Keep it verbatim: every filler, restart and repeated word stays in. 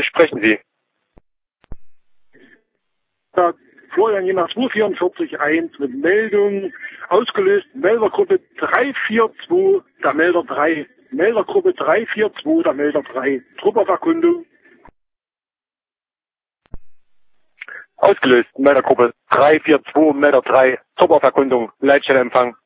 Sprechen Sie. Ja, Florian Jena zwei vier vier eins mit Meldung ausgelöst. Meldergruppe drei vier zwei, der Melder drei. Meldergruppe drei vier zwei, der Melder drei. Trupperverkundung. Ausgelöst. Meldergruppe drei vier zwei, Melder drei. Trupperverkundung. Leitstelle Empfang.